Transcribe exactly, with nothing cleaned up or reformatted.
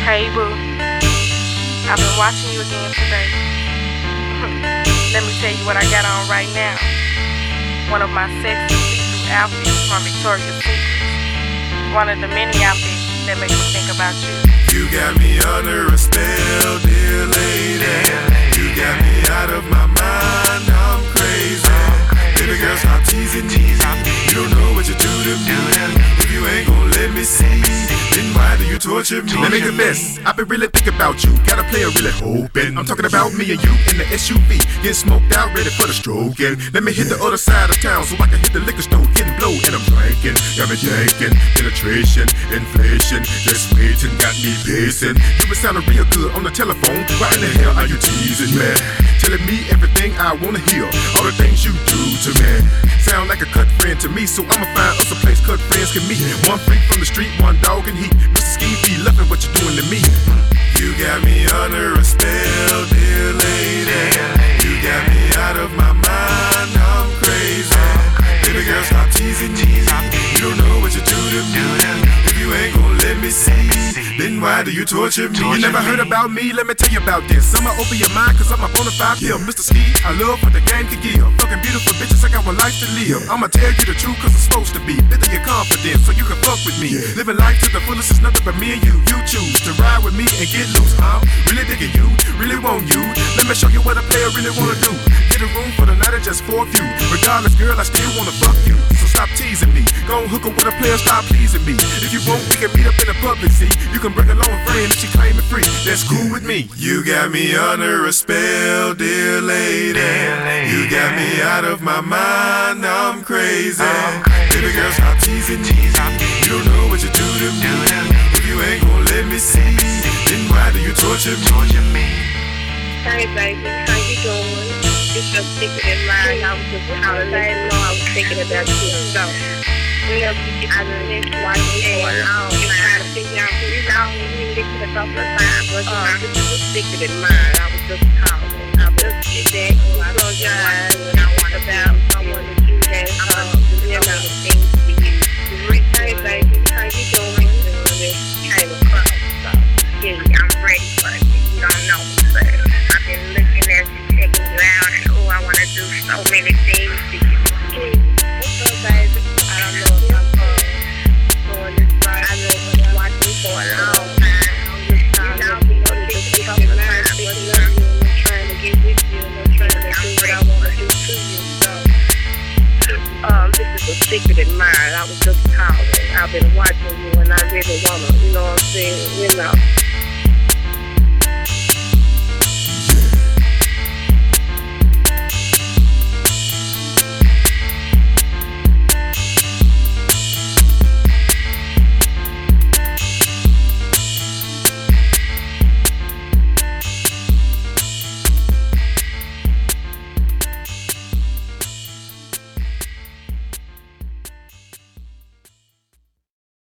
Hey boo, I've been watching you again today. Let me tell you what I got on right now. One of my sexy see-through outfits from Victoria's Secret. One of the many outfits that make me think about you. You got me under a spell, dear lady. You got me out of my mind, I'm crazy. Baby girl, stop teasing me. You don't know what you do to me. If you ain't gon' let me see, then why do you torture me? Let me confess, I've been really thinking about you. Got a player really hoping. I'm talking about me and you in the S U V, getting smoked out, ready for the stroking. Let me hit the other side of town so I can hit the liquor store, getting blow and I'm drinking. Got me yanking, penetration, inflation, just waiting, got me pacing. You been sounding real good on the telephone. Why in the hell are you teasing me? Telling me everything I wanna hear, all the things you do to me. Sound like a cut friend to me, so I'ma find us a place cut friends can meet. One freak from the street, one dog in heat. Mister Ski be loving what you're doing to me. You got me under a spell, dear lady. You got me out of my mind, I'm crazy. Baby girl, stop teasing me. You don't know what you do to me. If you ain't gon' let me see, then why do you torture me? You never heard about me, let me tell you about this. I'ma open your mind cause I'm a bonafide pill. Mister Ski, I love what the game can give. Fucking beautiful bitches, I got one life to live. I'ma tell you the truth cause it's supposed to be. Building your confidence so you can fuck with me. Living life to the fullest is nothing but me and you. You choose to ride with me and get loose. I'm really digging you, really want you. Let me show you what a player really wanna do. Get a room for the night or just for a few. Regardless girl, I still wanna fuck you. So stop teasing me, go hook up with a player, stop pleasing me. If you won't, we can meet up in the public, see. You can bring along a friend if she claim it free. That's cool with me. You got me under a spell, dear lady. You got me out of my mind, I'm crazy. Baby girl, stop teasing me. You don't know what you do to me. If you ain't gon' let me see, then why do you torture me? Hey baby, how you doing? It's your secret in mind. I was just calling to let you know I was thinking about you. So, whenever you get to the next one, you know, I'm trying to figure out who you know. You listen a couple of times, but you know, this is a secret in mind. I was just calling. I was just that. I apologize when I want about someone that you had, um, you know, things to you. Hey baby, how you doing? This came across. So, yeah, I'm ready for it. You don't know me, but I've been looking at you, checking you out, and oh, I want to do so many things to you. Hey, what's up, baby? I don't know if I'm uh, going this way. I know you've been watching for a long time. I'm just trying to, you know, just a couple of times. I love you, and I'm trying to get with you, and I'm trying to do what I want to do to you. So, um, this is a secret in mine. I was just calling. I've been watching you, and I really want to, you know what I'm saying, you know.